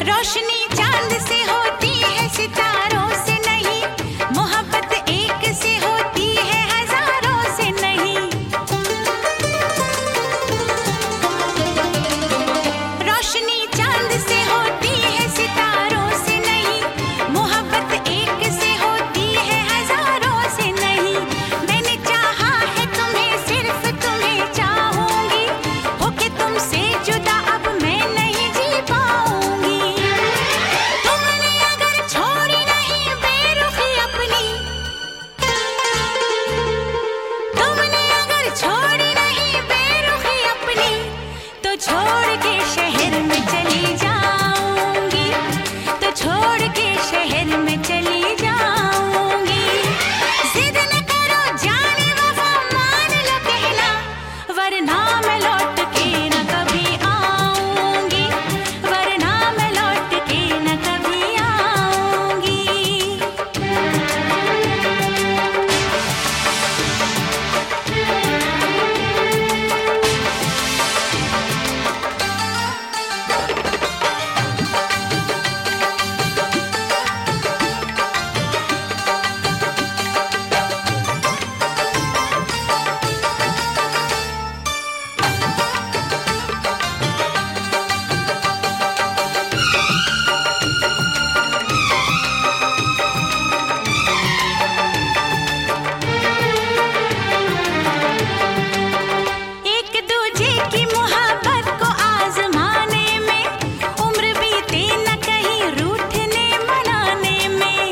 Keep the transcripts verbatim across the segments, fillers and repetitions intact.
रोशनी चांद से होती है, सितारों से नहीं। मोहब्बत एक से होती है, हजारों से नहीं। रोशनी चांद से होती है, सितारों से नहीं। मोहब्बत एक से होती है, हजारों से नहीं। मैंने चाहा है तुम्हें, सिर्फ तुम्हें चाहूंगी। होके तुमसे जुदा अब मैं नहीं जी पाऊंगी। तुमने अगर छोड़ी नहीं बेरुखी अपनी, तुमने अगर छोड़ी नहीं बेरुखी अपनी, तो छोड़ के शहर में चली जाऊंगी। तो छोड़ के शहर में चली जाऊंगी। जिद न करो जाने वफा, मान लो कहना, वरना मैं लौट के न कभी आऊंगी। वरना मैं लौट के न कभी आऊंगी। एक दूजे की मोहब्बत को आजमाने में, उम्र बीते न कहीं रूठने मनाने में।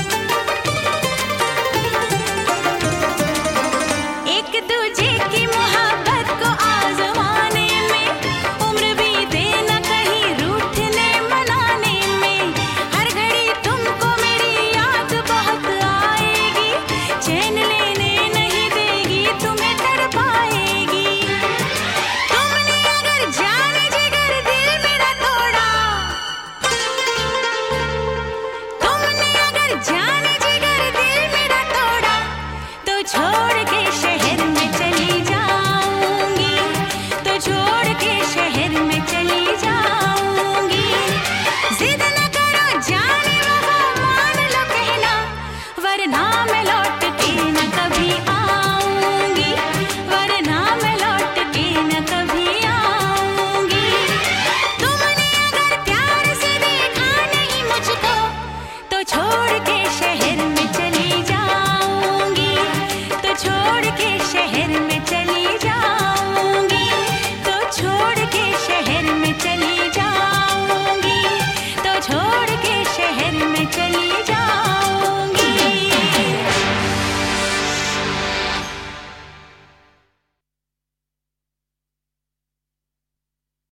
एक दूजे की मोहब्बत को आजमाने में, उम्र बीते न कहीं रूठने मनाने में। हर घड़ी तुमको मेरी याद बहुत आएगी, चैन लेने नहीं देगी, तुम्हें तड़पाएगी। तुमने अगर जाने जिगर दिल मेरा तोड़ा, तुमने अगर जाने जिगर दिल मेरा तोड़ा, तो छोड़ के शहर में चली जाऊंगी। तो छोड़ के शहर में चली जाऊंगी। जिद न करो जाने वफा, मान लो कहना, वरना मैं लौट के न कभी आऊंगी। वरना मैं लौट के न कभी आऊंगी। तुमने अगर प्यार से देखा नहीं मुझको, तो छोड़ के शहर में चली जाऊंगी। तो छोड़ के शहर में चली जाऊंगी। तो छोड़ के शहर में चली जाऊंगी। तो छोड़ के शहर में चली